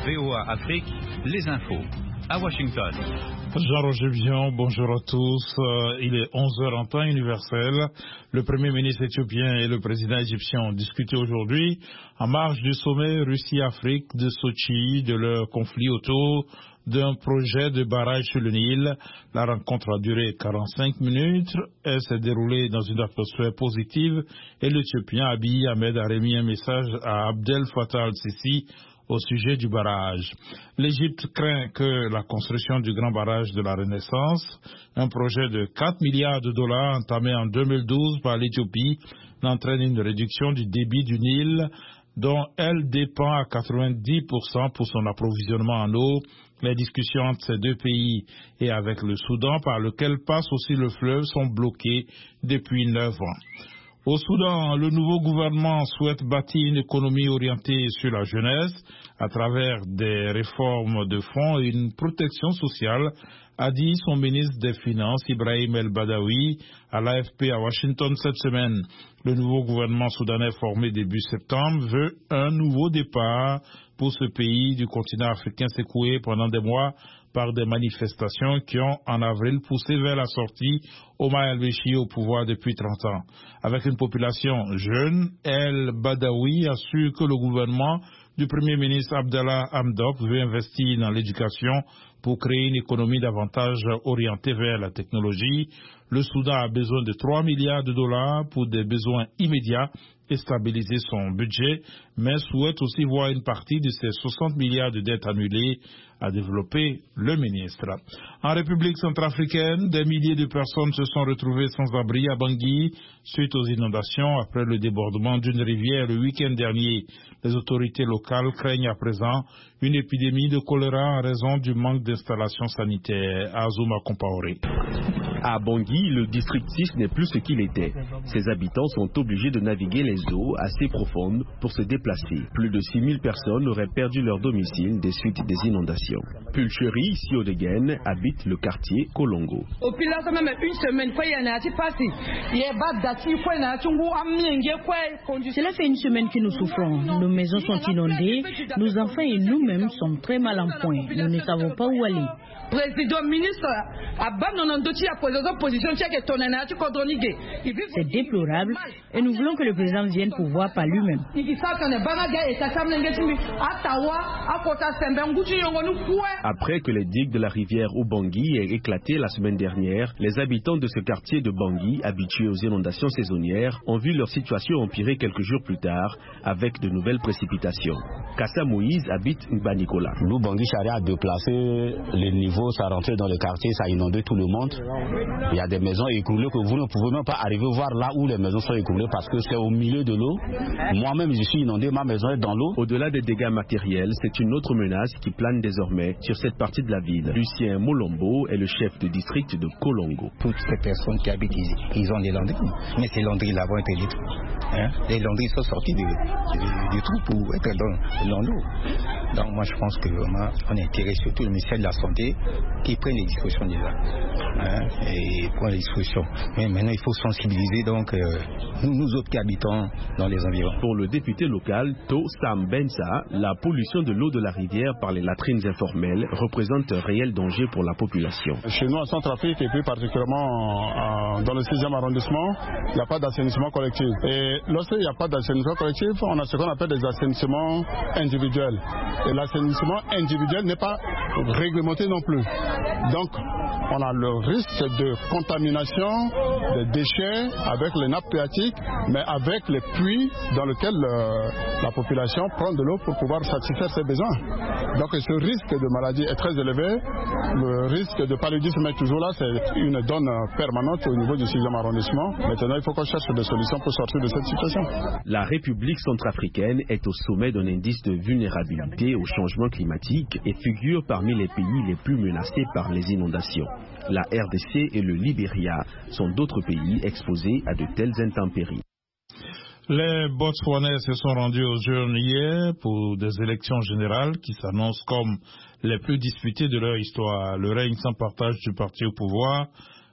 VOA Afrique, les infos. À Washington. Jean-Roger Vian, bonjour à tous. Il est 11h en temps universel. Le Premier ministre éthiopien et le président égyptien ont discuté aujourd'hui, en marge du sommet Russie-Afrique de Sochi, de leur conflit autour d'un projet de barrage sur le Nil. La rencontre a duré 45 minutes. Elle s'est déroulée dans une atmosphère positive et l'Éthiopien Abiy Ahmed a remis un message à Abdel Fattah al-Sisi au sujet du barrage. L'Égypte craint que la construction du grand barrage de la Renaissance, un projet de 4 milliards de dollars entamé en 2012 par l'Éthiopie, n'entraîne une réduction du débit du Nil, dont elle dépend à 90% pour son approvisionnement en eau. Les discussions entre ces deux pays et avec le Soudan, par lequel passe aussi le fleuve, sont bloquées depuis 9 ans. Au Soudan, le nouveau gouvernement souhaite bâtir une économie orientée sur la jeunesse à travers des réformes de fonds et une protection sociale, a dit son ministre des Finances, Ibrahim El-Badawi, à l'AFP à Washington cette semaine. Le nouveau gouvernement soudanais formé début septembre veut un nouveau départ pour ce pays du continent africain secoué pendant des mois par des manifestations qui ont en avril poussé vers la sortie Omar el-Béchir au pouvoir depuis 30 ans. Avec une population jeune, El-Badawi assure que le gouvernement du Premier ministre Abdallah Hamdok veut investir dans l'éducation pour créer une économie davantage orientée vers la technologie. Le Soudan a besoin de 3 milliards de dollars pour des besoins immédiats et stabiliser son budget, mais souhaite aussi voir une partie de ces 60 milliards de dettes annulées, a développé le ministre. En République centrafricaine, des milliers de personnes se sont retrouvées sans abri à Bangui suite aux inondations après le débordement d'une rivière le week-end dernier. Les autorités locales craignent à présent une épidémie de choléra en raison du manque d'installations sanitaires. Azuma Compaoré. À Bangui, le district 6 n'est plus ce qu'il était. Ses habitants sont obligés de naviguer les eaux assez profondes pour se déplacer. Plus de 6000 personnes auraient perdu leur domicile des suites des inondations. Pulcheri Siodegen habite le quartier Kolongo. Cela fait une semaine que nous souffrons. Nos maisons sont inondées, nos enfants et nous-mêmes sommes très mal en point. Nous ne savons pas où aller. C'est déplorable et nous voulons que le président vienne pour voir par lui-même. Après que les digues de la rivière Ubangui aient éclaté la semaine dernière, les habitants de ce quartier de Bangui, habitués aux inondations saisonnières, ont vu leur situation empirer quelques jours plus tard avec de nouvelles précipitations. Kassa Moïse habite Nbanikola. L'Ubangui Charia a déplacé les niveaux, ça rentrait dans le quartier, ça a inondé tout le monde. Il y a des maisons écroulées que vous ne pouvez même pas arriver voir là où les maisons sont écroulées parce que c'est au milieu de l'eau. Moi-même, je suis inondé, ma maison est dans l'eau. Au-delà des dégâts matériels, c'est une autre menace qui plane désormais sur cette partie de la ville. Lucien Molombo est le chef de district de Kolongo. Toutes ces personnes qui habitent ici, ils ont des laundries. Mais ces laundries là vont être détruites. Les laundries sont sorties du trou pour être dans l'eau. Donc moi je pense que vraiment on est intéressé surtout le ministère de la Santé qui prenne les dispositions déjà. Et prend les dispositions. Mais maintenant il faut sensibiliser donc nous autres qui habitons dans les environs. Pour le député local To Sam Bensa, la pollution de l'eau de la rivière par les latrines informelles représente un réel danger pour la population. Chez nous en Centrafrique et plus particulièrement dans le 6e arrondissement, il n'y a pas d'assainissement collectif. Et lorsqu'il n'y a pas d'assainissement collectif, on a ce qu'on appelle des assainissements individuels. Et l'assainissement individuel n'est pas réglementé non plus. Donc on a le risque de contamination des déchets avec les nappes phréatiques, mais avec les puits dans lesquels la population prend de l'eau pour pouvoir satisfaire ses besoins. Donc ce risque de maladie est très élevé. Le risque de paludisme est toujours là. C'est une donne permanente au niveau du 6e arrondissement. Maintenant, il faut qu'on cherche des solutions pour sortir de cette situation. La République centrafricaine est au sommet d'un indice de vulnérabilité au changement climatique et figure parmi les pays les plus menacés par les inondations. La RDC et le Libéria sont d'autres pays exposés à de telles intempéries. Les Botswanais se sont rendus aux urnes hier pour des élections générales qui s'annoncent comme les plus disputées de leur histoire. Le règne sans partage du parti au pouvoir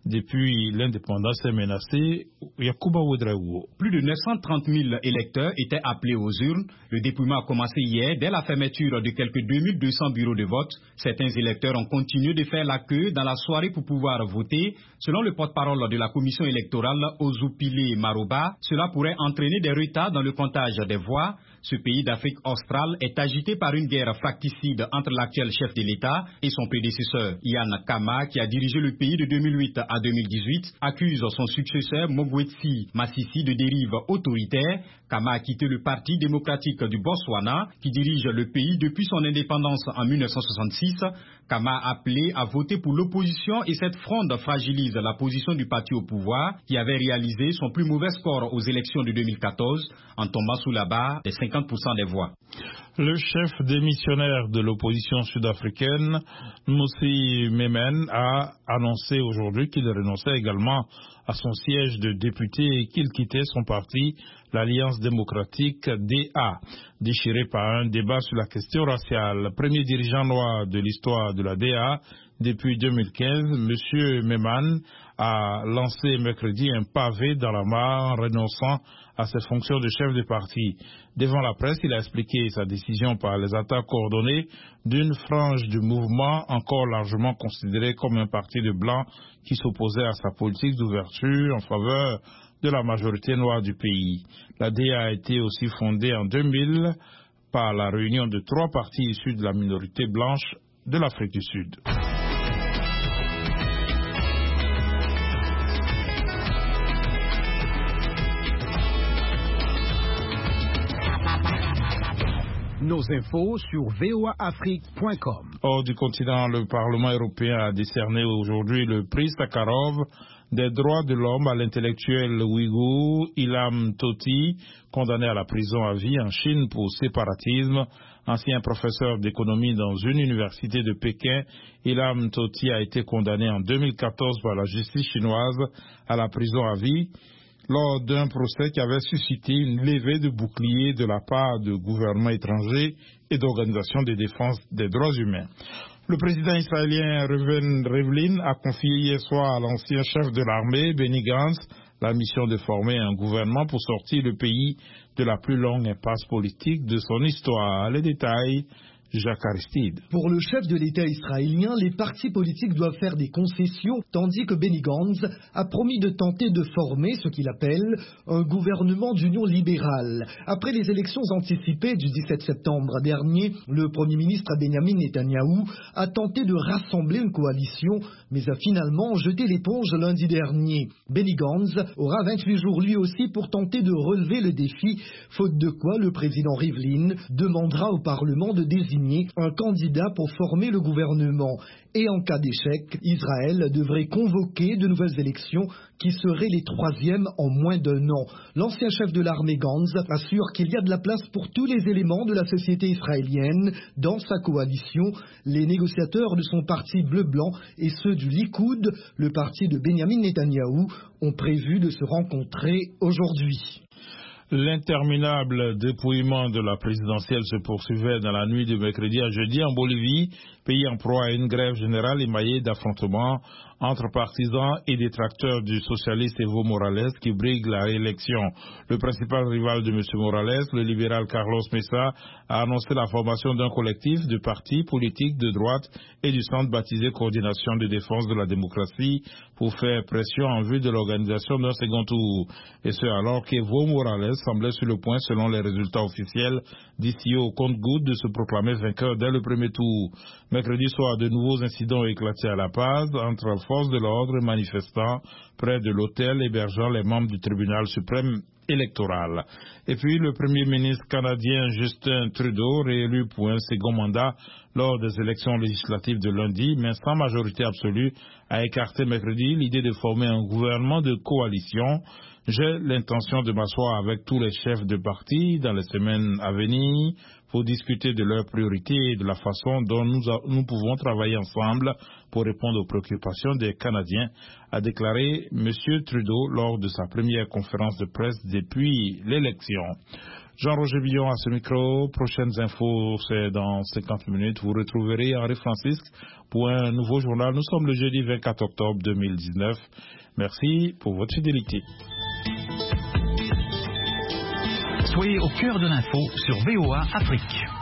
depuis l'indépendance est menacée. Yacouba Ouedraogo. Plus de 930 000 électeurs étaient appelés aux urnes. Le dépouillement a commencé hier dès la fermeture de quelques 2200 bureaux de vote. Certains électeurs ont continué de faire la queue dans la soirée pour pouvoir voter. Selon le porte-parole de la commission électorale, Ozupile Maroba, cela pourrait entraîner des retards dans le comptage des voix. Ce pays d'Afrique australe est agité par une guerre fracticide entre l'actuel chef de l'État et son prédécesseur, Ian Kama, qui a dirigé le pays de 2008 à 2018, accuse son successeur Mogwetsi Masisi de dérive autoritaire. Kama a quitté le Parti démocratique du Botswana, qui dirige le pays depuis son indépendance en 1966. Kama a appelé à voter pour l'opposition et cette fronde fragilise la position du parti au pouvoir, qui avait réalisé son plus mauvais score aux élections de 2014 en tombant sous la barre des 50% des voix. Le chef démissionnaire de l'opposition sud-africaine, Mossi Memen, a annoncé aujourd'hui qu'il renonçait également à son siège de député et qu'il quittait son parti, l'Alliance démocratique DA, déchiré par un débat sur la question raciale. Premier dirigeant noir de l'histoire de la DA depuis 2015, M. Meman a lancé mercredi un pavé dans la mare en renonçant à ses fonctions de chef de parti. Devant la presse, il a expliqué sa décision par les attaques coordonnées d'une frange du mouvement encore largement considéré comme un parti de blancs qui s'opposait à sa politique d'ouverture en faveur de la majorité noire du pays. La DA a été aussi fondée en 2000 par la réunion de 3 partis issus de la minorité blanche de l'Afrique du Sud. Nos infos sur voaafrique.com. Hors du continent, le Parlement européen a décerné aujourd'hui le prix Sakharov des droits de l'homme à l'intellectuel ouïghour Ilham Tohti, condamné à la prison à vie en Chine pour séparatisme. Ancien professeur d'économie dans une université de Pékin, Ilham Tohti a été condamné en 2014 par la justice chinoise à la prison à vie lors d'un procès qui avait suscité une levée de boucliers de la part de gouvernements étrangers et d'organisations de défense des droits humains. Le président israélien Reuven Rivlin a confié hier soir à l'ancien chef de l'armée, Benny Gantz, la mission de former un gouvernement pour sortir le pays de la plus longue impasse politique de son histoire. Les détails, Jacques Aristide. Pour le chef de l'État israélien, les partis politiques doivent faire des concessions, tandis que Benny Gantz a promis de tenter de former ce qu'il appelle un gouvernement d'union libérale. Après les élections anticipées du 17 septembre dernier, le Premier ministre Benjamin Netanyahou a tenté de rassembler une coalition, mais a finalement jeté l'éponge lundi dernier. Benny Gantz aura 28 jours lui aussi pour tenter de relever le défi, faute de quoi le président Rivlin demandera au Parlement de désigner un candidat pour former le gouvernement. Et en cas d'échec, Israël devrait convoquer de nouvelles élections qui seraient les 3e en moins d'1 an. L'ancien chef de l'armée Gantz assure qu'il y a de la place pour tous les éléments de la société israélienne dans sa coalition. Les négociateurs de son parti bleu-blanc et ceux du Likoud, le parti de Benjamin Netanyahou, ont prévu de se rencontrer aujourd'hui. L'interminable dépouillement de la présidentielle se poursuivait dans la nuit de mercredi à jeudi en Bolivie, pays en proie à une grève générale émaillée d'affrontements entre partisans et détracteurs du socialiste Evo Morales qui brigue la réélection. Le principal rival de M. Morales, le libéral Carlos Mesa, a annoncé la formation d'un collectif de partis politiques de droite et du centre baptisé Coordination de défense de la démocratie pour faire pression en vue de l'organisation d'un second tour. Et ce alors qu'Evo Morales semblait sur le point, selon les résultats officiels d'ici au compte-gouttes, de se proclamer vainqueur dès le premier tour. Mercredi soir, de nouveaux incidents ont éclaté à La Paz entre forces de l'ordre et manifestants près de l'hôtel hébergeant les membres du tribunal suprême électoral. Et puis le premier ministre canadien Justin Trudeau, réélu pour un second mandat lors des élections législatives de lundi, mais sans majorité absolue, a écarté mercredi l'idée de former un gouvernement de coalition. J'ai l'intention de m'asseoir avec tous les chefs de parti dans les semaines à venir pour discuter de leurs priorités et de la façon dont nous pouvons travailler ensemble pour répondre aux préoccupations des Canadiens, a déclaré M. Trudeau lors de sa première conférence de presse depuis l'élection. Jean-Roger Billon à ce micro. Prochaines infos, c'est dans 50 minutes. Vous retrouverez Henri Francisque pour un nouveau journal. Nous sommes le jeudi 24 octobre 2019. Merci pour votre fidélité. Soyez au cœur de l'info sur VOA Afrique.